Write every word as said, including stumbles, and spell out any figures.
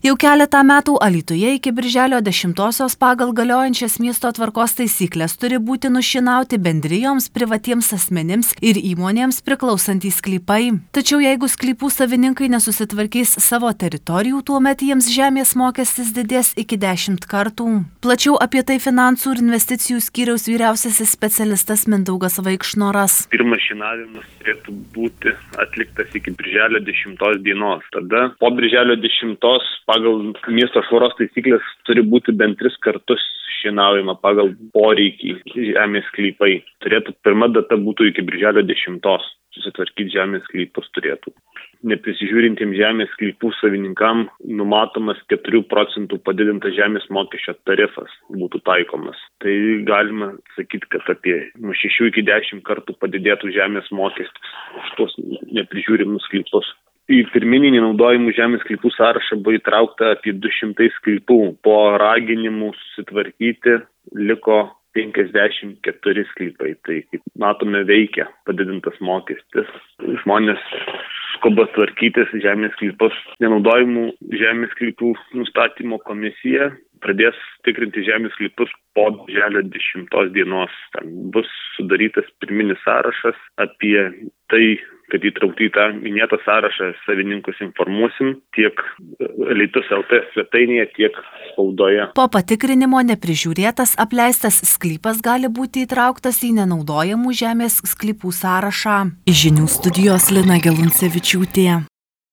Jau keletą metų Alytuje iki birželio dešimtosios pagal galiojančias miesto tvarkos taisyklės turi būti nušienauti bendrijoms, privatiems asmenims ir įmonėms priklausantys sklypai. Tačiau jeigu sklypų savininkai nesusitvarkys savo teritorijų, tuomet jiems žemės mokestis didės iki dešimt kartų. Plačiau apie tai finansų ir investicijų skyriaus vyriausiasis specialistas Mindaugas Vaikšnoras. Pirmas šienavimas turėtų būti atliktas iki birželio dešimtos dienos. Tada po birželio dešimtos pagal miesto švaros taisyklės turi būti bent tris kartus šienaujama pagal poreikį žemės sklypai. Turėtų pirma data būtų iki birželio dešimtos. Susitvarkyti žemės sklypus turėtų. Neprisižiūrintiems žemės sklypų savininkam numatomas keturių procentų padidintas žemės mokesčio tarifas būtų taikomas. Tai galima sakyti, kad apie nuo šešių iki dešimt kartų padidėtų žemės mokestis už tuos neprižiūrimus sklypus. Į pirminį nenaudojimų žemės sklypų sąrašą buvo įtraukta apie du šimtai sklypų. Po raginimų susitvarkyti liko penkiasdešimt keturi sklypai. Tai, kaip matome, veikia padidintas mokestis. Žmonės skuba tvarkytis žemės sklypus. Nenaudojimų žemės sklypų nustatymo komisija pradės tikrinti žemės sklypus po birželio dešimtos dienos. Ten bus sudarytas pirminis sąrašas. Apie tai, kad įtraukti į tą minėtą sąrašą savininkus informuosim tiek Alytus L T svetainėje, tiek spaudoje. Po patikrinimo neprižiūrėtas apleistas sklypas gali būti įtrauktas į nenaudojamų žemės sklypų sąrašą. Iš žinių studijos Lina Geluncevičiūtė.